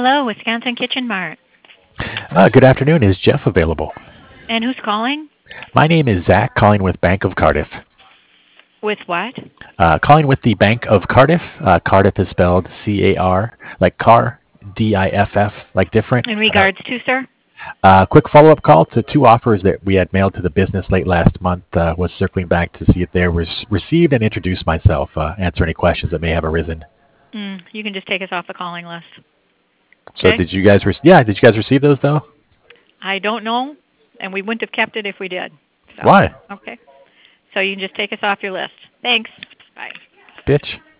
Hello, Wisconsin Kitchen Mart. Good afternoon. Is Jeff available? And who's calling? My name is Zach, calling with Bank of Cardiff. With what? Calling with the Bank of Cardiff. Cardiff is spelled C-A-R, like car, D-I-F-F, like different. In regards to, sir? Quick follow-up call to two offers that we had mailed to the business late last month. Was circling back to see if they was received and introduce myself, answer any questions that may have arisen. You can just take us off the calling list. So Okay? did you guys? Did you guys receive those though? I don't know, and we wouldn't have kept it if we did. So, Why? okay. So you can just take us off your list. Thanks. Bye. Bitch.